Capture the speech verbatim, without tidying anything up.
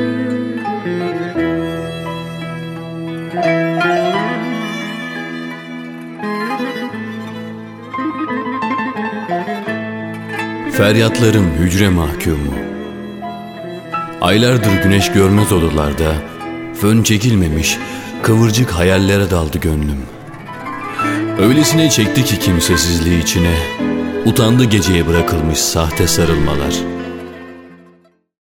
Feryatlarım hücre mahkumu. Aylardır güneş görmez odalarda, fön çekilmemiş kıvırcık hayallere daldı gönlüm. Öylesine çekti ki kimsesizliği içine, utandı geceye bırakılmış sahte sarılmalar.